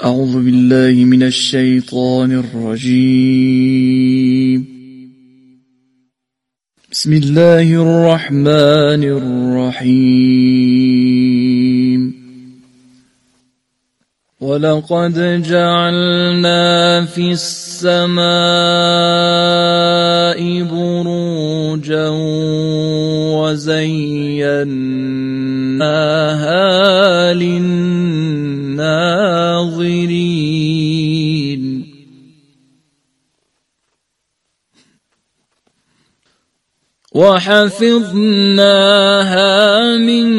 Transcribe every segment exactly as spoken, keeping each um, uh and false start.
أعوذ بالله من الشيطان الرجيم. بسم الله الرحمن الرحيم. ولقد جعلنا في السماء بروجا وزيناها للناظرين وحفظناها من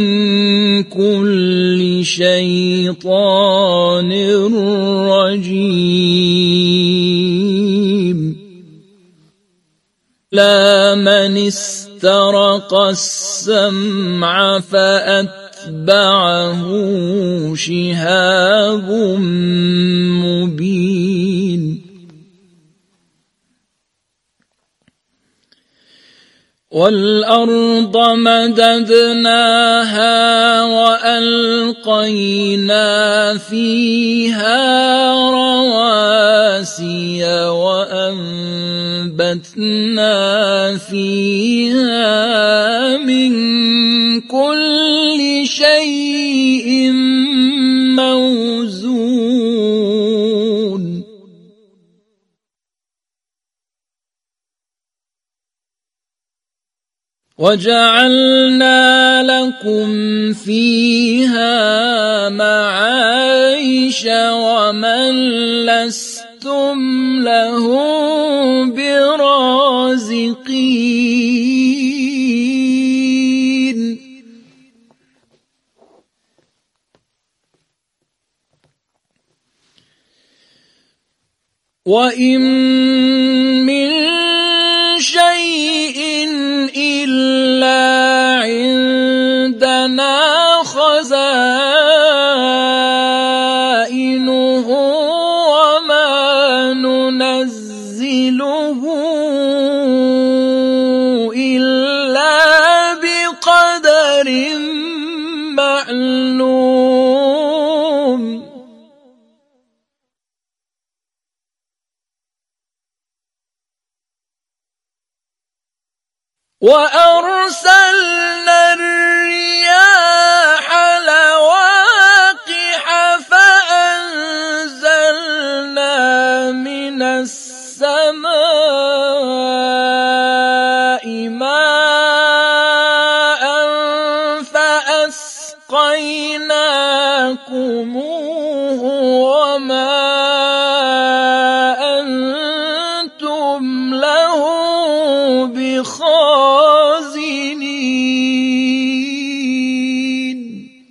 كل شيطان رجيم. لا من استرق السمع فأتبعه شهاب مبين. والأرض مددناها وألقينا فيها رواسي وأنبتنا فيها من كل شيء موزون. وجعلنا لكم فيها معايش ومن لستم له برازقين. وإن من شيء إلا عندنا خزائنه وما ننزله إلا بقدر معلوم. وأرسلنا الرياح لواقح فأنزلنا من السماء ماء فأسقيناكموه وما أنتم له بخازنين.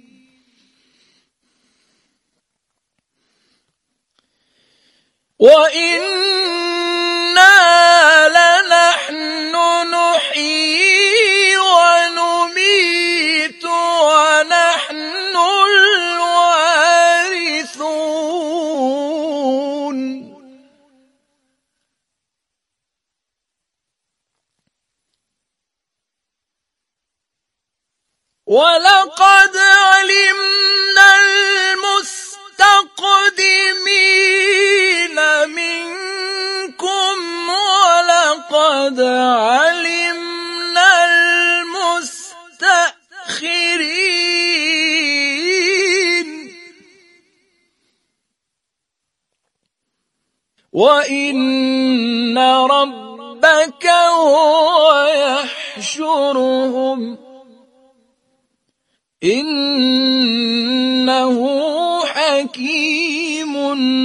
وإنا لنحن نحيي ونميت ونحن الوارثون. ولقد علمنا المستقدمين منكم ولقد علمنا المستأخرين. وإن ربك هو يحشرهم إنه حكيم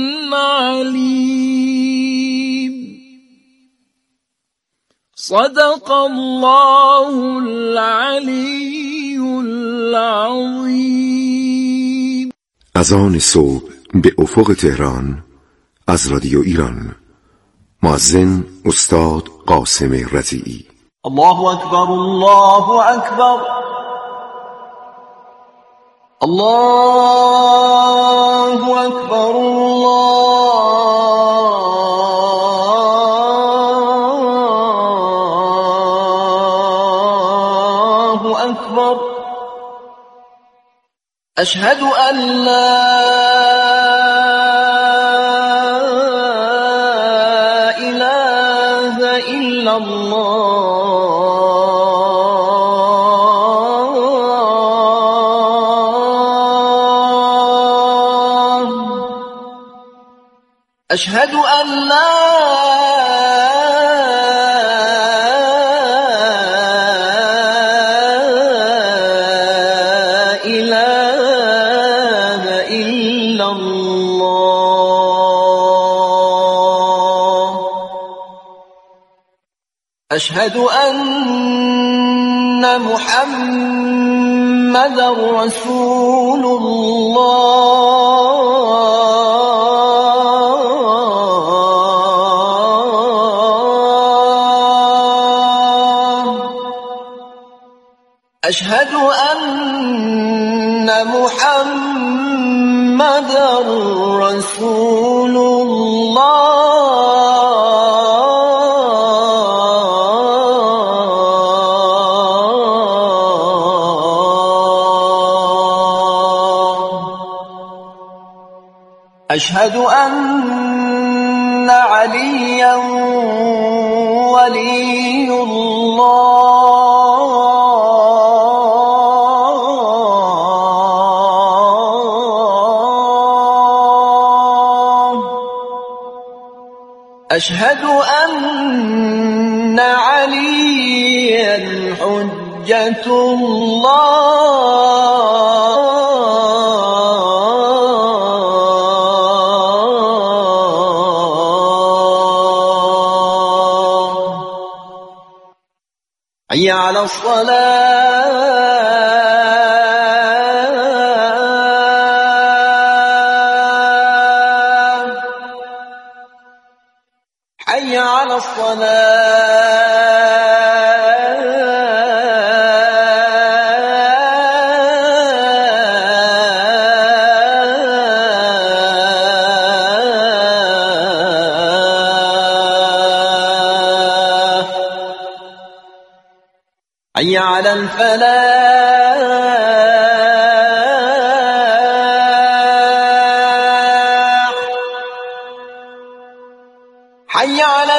عليم. صدق الله العلي العظيم. اذان صبح به افق تهران از رادیو ایران. مؤذن استاد قاسم رضیعی. الله اکبر الله اکبر الله اکبر الله اکبر. اشهد ان لا أشهد أن لا إله إلا الله. أشهد أن محمدا رسول الله. أشهد أن محمدا رسول الله. أشهد أن عليا ولي الله. أشهد أن عليا حجة الله. حي على الصلاة. حي على الصلاة. حي على الفلاح. حي على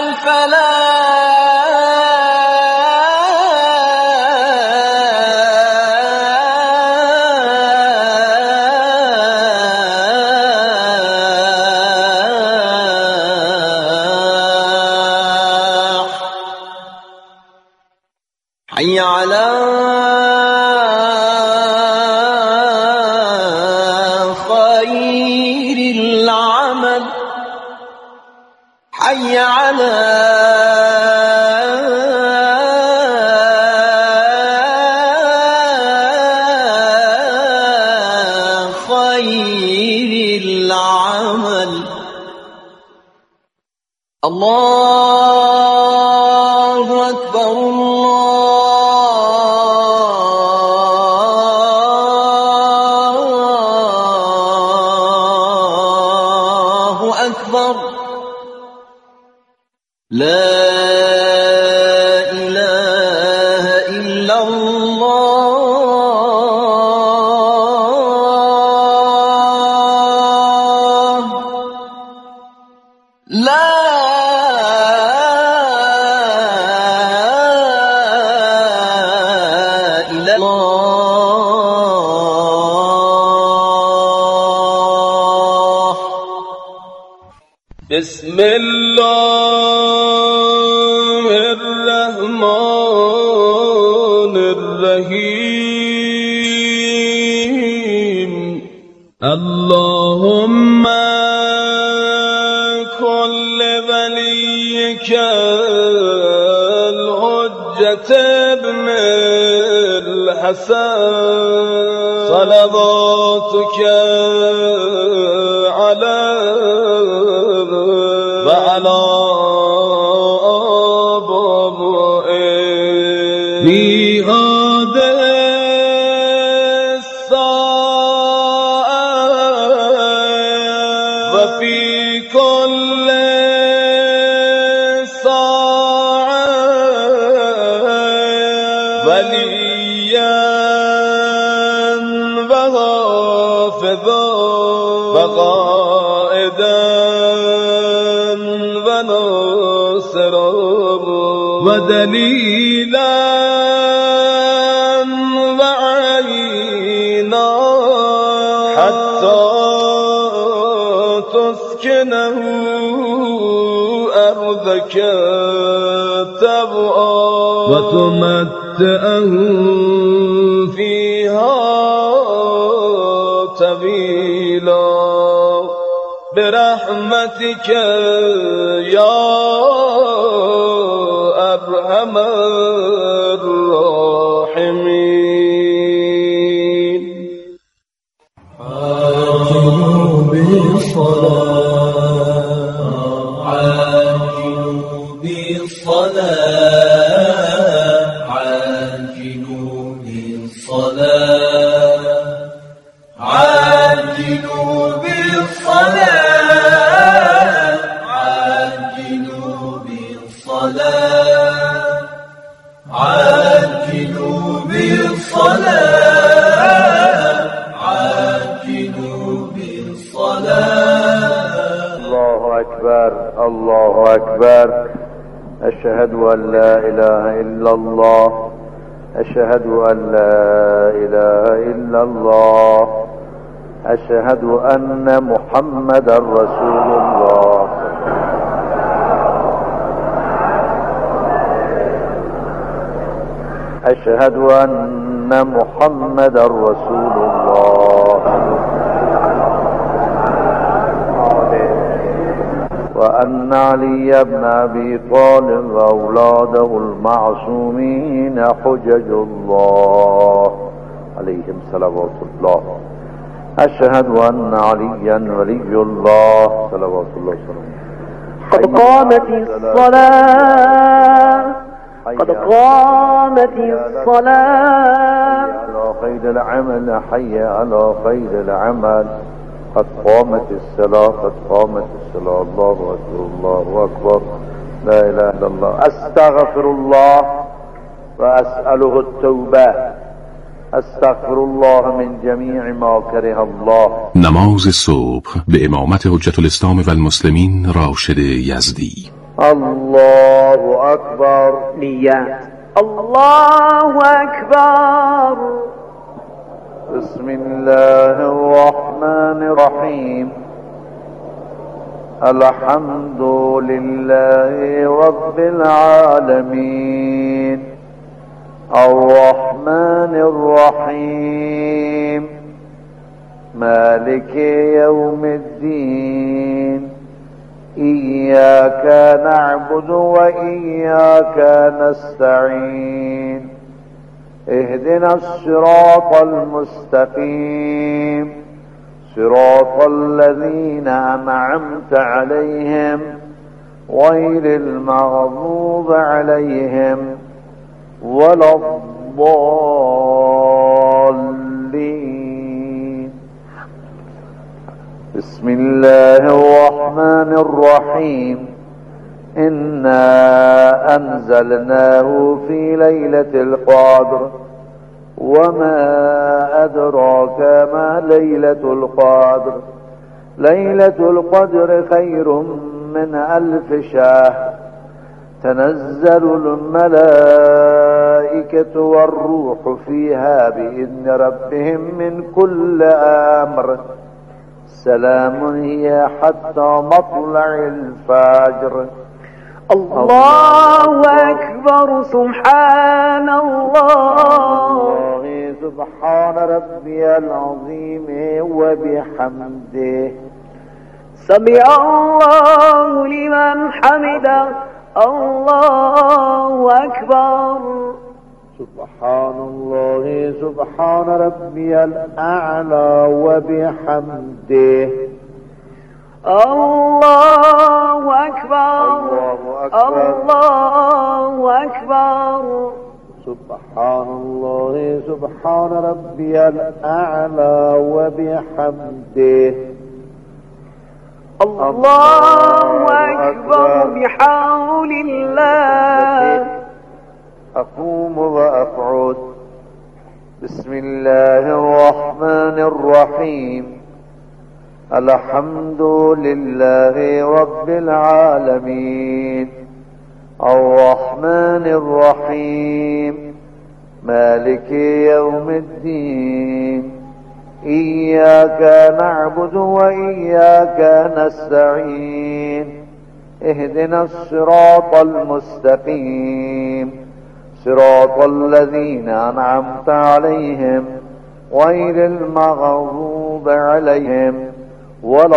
الفلاح. حي على خير العمل. حي على خير العمل. الله أكبر الله أكبر. لا إله إلا الله. لا إله إلا الله. بسم الله الرحمن الرحيم. اللهم كن لوليك الحجة ابن الحسن صلواتك عليه وعلى آبائه في هذه الساعة وفي كل ساعة وليا وحافظا وقائدا وناصرا ودليلا وعينا حتى وتسكنه أرضك تبعا وتمتعه فيها طويلا برحمتك يا أرحم الراحمين. عاجلوا بالصلاة عاجلوا بالصلاة عاجلوا بالصلاة عاجلوا بالصلاة عاجلوا بالصلاة عاجلوا بالصلاة عاجلوا بالصلاة. الله أكبر الله أكبر. أشهد أن لا إله إلا الله أشهد أن لا إله إلا الله أشهد أن محمدا رسول الله. أشهد أن محمدا رسول الله وأن علي بن أبي طالب وأولاده المعصومين حجج الله عليهم صلوات الله. أشهد أن عليا ولي الله صلوات الله وسلامه. قد قامت الصلاة قد قامت الصلاة. حي على خير العمل حي على خير العمل. قد قامت الصلاة قد قامت الصلاة. الله أكبر الله أكبر. لا إله إلا الله. أستغفر الله وأسأله التوبة. استغفر الله من جمیع ما کره الله. نماز صبح به امامت حجت الاسلام و المسلمین راشد یزدی. الله اکبر. نیت. الله اکبر. بسم الله الرحمن الرحیم. الحمد لله رب العالمين الرحمن الرحيم مالك يوم الدين إياك نعبد وإياك نستعين اهدنا الصراط المستقيم صراط الذين أنعمت عليهم غير المغضوب عليهم ولا الضالين. بسم الله الرحمن الرحيم. إنا أنزلناه في ليلة القدر وما أدراك ما ليلة القدر. ليلة القدر خير من ألف شهر. تنزل الملائكة والروح فيها بإذن ربهم من كل أمر سلام هي حتى مطلع الفجر. الله أكبر. سبحان الله. سبحان ربي العظيم وبحمده. سمع الله لمن حمده. الله أكبر. سبحان الله سبحان ربي الأعلى وبحمده. الله أكبر. الله أكبر. سبحان الله سبحان ربي الأعلى وبحمده. الله أكبر بحول الله. أقوم وأقعد. بسم الله الرحمن الرحيم. الحمد لله رب العالمين الرحمن الرحيم مالك يوم الدين إياك نعبد وإياك نستعين اهدنا الصراط المستقيم صراط الذين أنعمت عليهم غير المغضوب عليهم ولا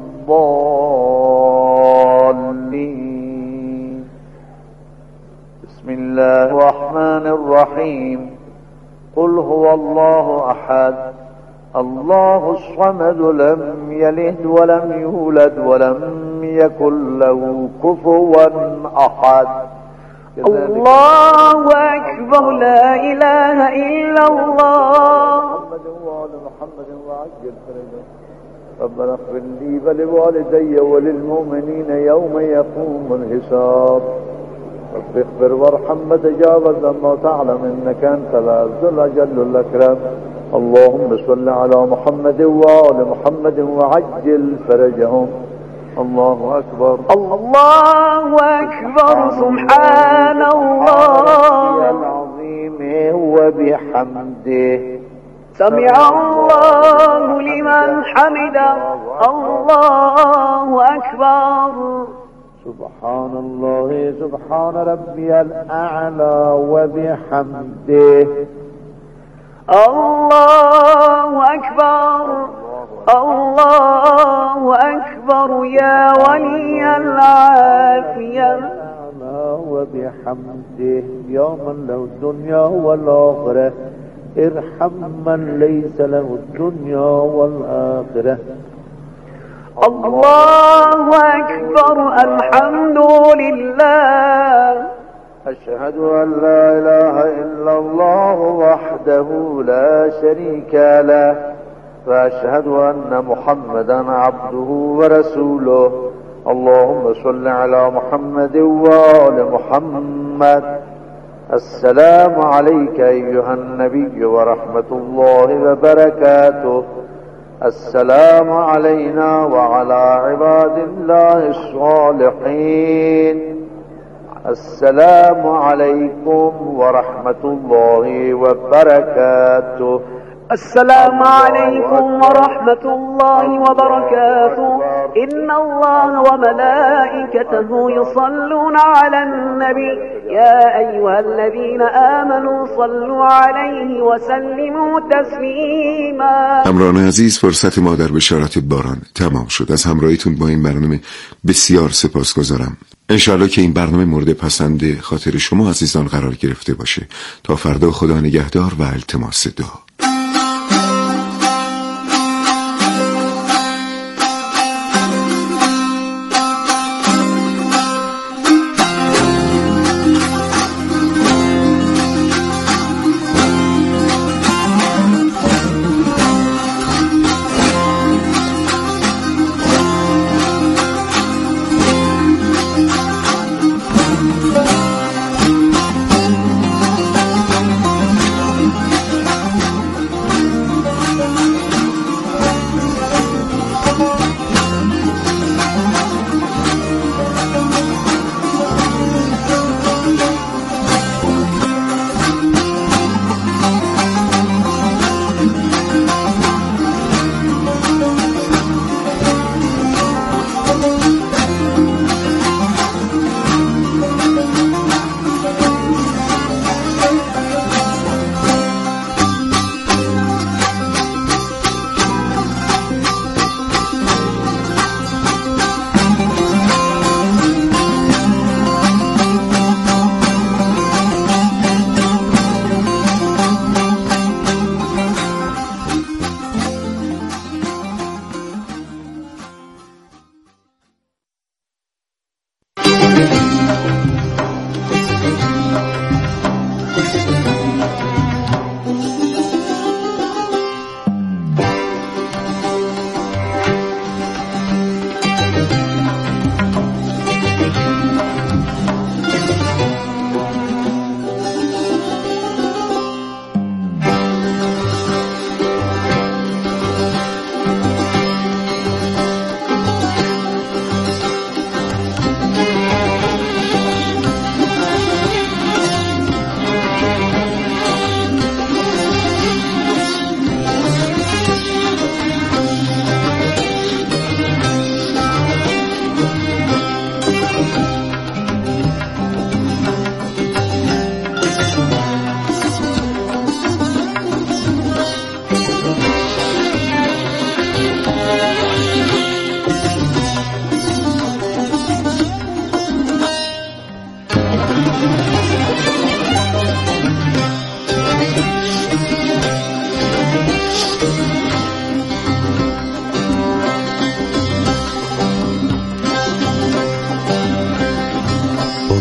الضالين. بسم الله الرحمن الرحيم. قل هو الله أحد الله الصمد لم يلد ولم يولد ولم يكن له كفوا أحد. الله أكبر لا إله إلا الله. محمد وآل محمد وعجل فرجه. ربنا اغفر لي ولوالدي وللمؤمنين يوم يقوم الحساب. رب اغفر وارحم وتجاوز ما تعلم انك انت العز الاجل الاكرم. اللهم صل على محمد وآل محمد وعجل فرجهم. الله أكبر. الله أكبر. سبحان الله العظيم وبحمده. سمع الله لمن حمده. الله أكبر. سبحان الله سبحان ربي الأعلى وبحمده. الله أكبر. الله أكبر يا ولي العافية. وبحمده يا من له الدنيا والآخرة ارحم من ليس له الدنيا والآخرة. الله أكبر. الحمد لله. أشهد أن لا إله إلا الله وحده لا شريك له وأشهد أن محمدا عبده ورسوله. اللهم صل على محمد وآل محمد. السلام عليك أيها النبي ورحمة الله وبركاته. السلام علينا وعلى عباد الله الصالحين. السلام عليكم ورحمة الله وبركاته. السلام عليكم ورحمة الله وبركاته. إن الله وملائكته يصلون على النبي يا أيها الذين آمنوا صلوا عليه وسلموا تسلیما. همراهان عزیز، فرصت ما در بشارت باران تمام شد. از همراهیتون با این برنامه بسیار سپاسگزارم. انشاءالله که این برنامه مورد پسند خاطر شما عزیزان قرار گرفته باشه. تا فردا خدا نگهدار و التماس دعا.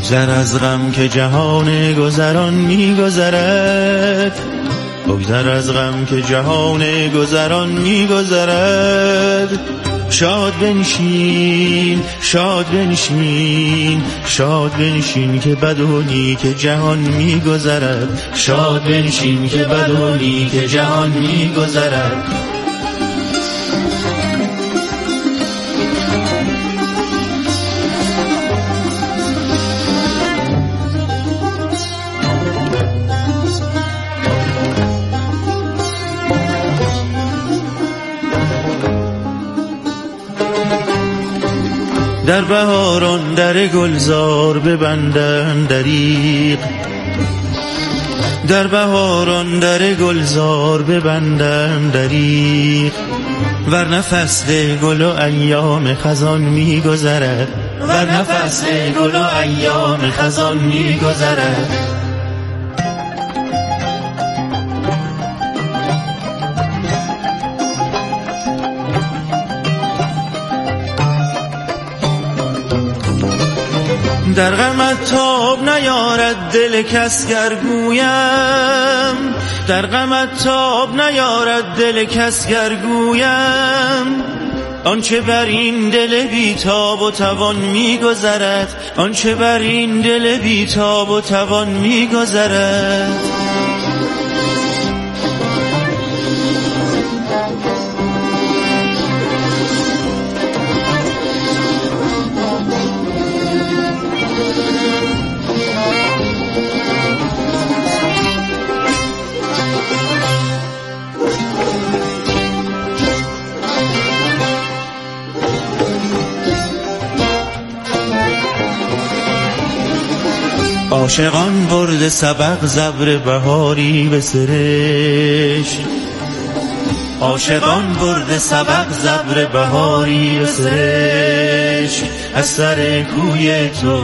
بگذر از غم که جهان گذران می‌گذرد، بگذر از غم که جهان گذران می‌گذرد. شاد بنشین، شاد بنشین، شاد بنشین که بد و نیک جهان می‌گذرد، شاد بنشین که بد و نیک جهان می‌گذرد. در بهاران در گلزار ببندن دریغ، در بهاران در گلزار ببندن دریغ. ورنه فصل گل و ایام خزان می‌گذرد، ورنه فصل گل و ایام خزان می‌گذرد. در غمت تاب نیارد دل کس گر گویم، در غمت تاب نیارد دل کس گر گویم. آنچه بر این دل بیتاب و توان می‌گذرد، آنچه بر این دل بیتاب و توان می‌گذرد. عاشقان برد سبق زبر بهاری به سرشک، عاشقان برد سبق زبر بهاری به سرشک. از سر کوی تو،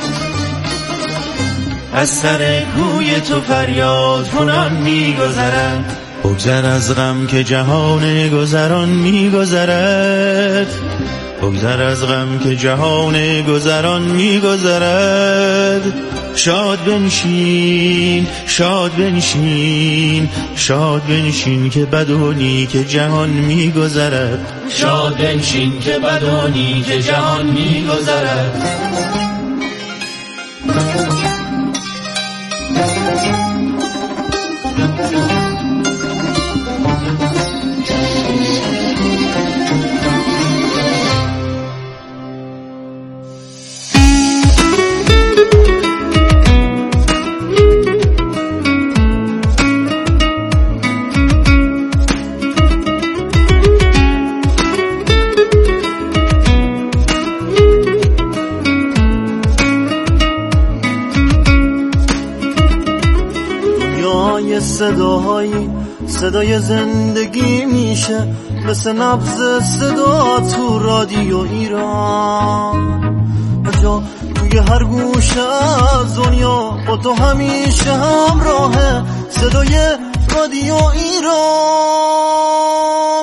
از سر کوی تو فریاد کنان می‌گذرند. بگذر از غم که جهان گذران می‌گذرد، بگذر از غم که جهان گذران می‌گذرد. شاد بنشین، شاد بنشین، شاد بنشین که بد و نیک جهان می‌گذرد، شاد بنشین که بد و نیک جهان می‌گذرد. صداهایی صدای زندگی میشه، مثل نبض صدا تو رادیو ایران. جا توی هر گوشه از دنیا با تو همیشه همراهه، صدای رادیو ایران.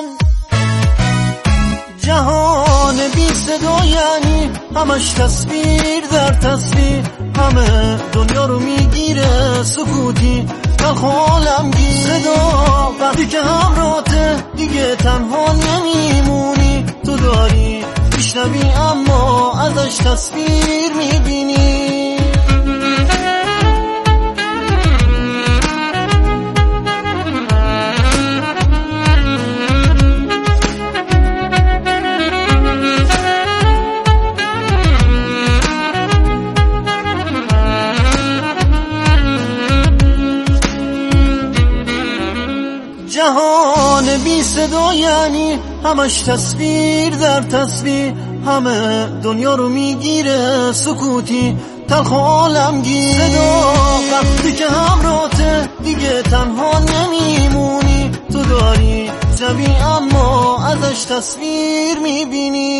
جهان بی صدا یعنی همش تصویر در تصویر، همه دنیا رو میگیره سکوتی خالم گیر. صدا وقتی که همراهته دیگه تنها نمیمونی، تو داری میشنوی اما ازش تصویر میبینی. جهان بی صدا یعنی همش تصویر در تصویر، همه دنیا رو میگیره سکوتی تلخ عالم گیر. صدا وقتی که همراهته دیگه تنها نمیمونی، تو داری جمعی اما ازش تصویر میبینی.